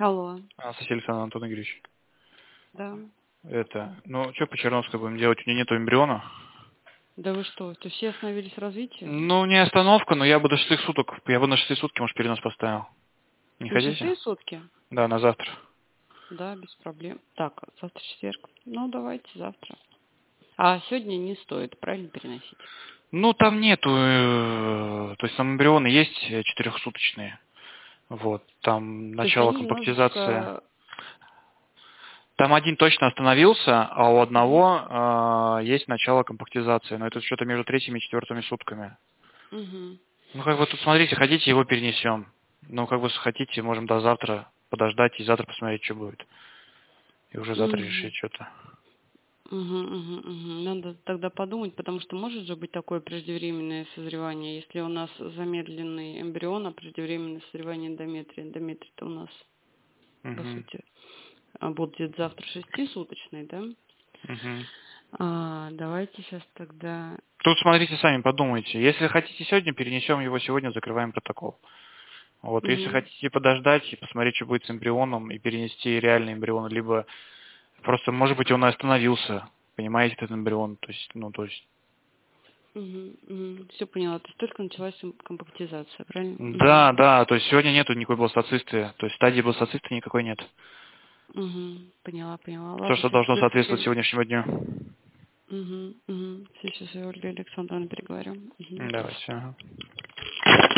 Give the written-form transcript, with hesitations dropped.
Алло, Сосед Александр Антон Игоревич. да. Ну, что по Черновской будем делать? У нее нету эмбриона. Да вы что, то все остановились в развитии? Ну, не остановка, но я бы до 6 суток, я бы на 6 сутки, может, перенос поставил. Не На хотите? 6 сутки? Да, на завтра. Да, без проблем. Так, завтра четверг. Ну, давайте завтра. А сегодня не стоит, правильно, переносить? Ну, там нету, то есть там эмбрионы есть 4-суточные. Вот, там То есть начало они компактизации. немножечко... Там один точно остановился, а у Угу. одного есть начало компактизации. Но это что-то между 3-ми и 4-ми сутками. Угу. Ну, как бы тут, смотрите, хотите, его перенесем. Ну, как бы хотите, можем до завтра подождать и завтра посмотреть, что будет. И уже завтра Угу. решить что-то. Надо тогда подумать, потому что может же быть такое преждевременное созревание, если у нас замедленный эмбрион, а преждевременное созревание эндометрия. Эндометрий-то у нас, по Угу. сути, будет завтра 6-суточный, да? Угу. Давайте сейчас тогда... Тут, смотрите, сами подумайте. Если хотите сегодня, перенесем его сегодня, закрываем протокол. Вот, если Мгм. хотите подождать и посмотреть, что будет с эмбрионом, и перенести реальный эмбрион, либо просто, может быть, он и остановился, понимаете, этот эмбрион, то есть, Все поняла. То есть только началась компактизация, правильно? да, да, то есть сегодня нету никакой бластоцисты, то есть стадии бластоцисты никакой нет. Поняла, поняла. То, Ладно, что сейчас должно соответствовать быстренько. сегодняшнему дню. Сейчас я Ольгой Александровной переговорю. Мгм. Давайте. Ага.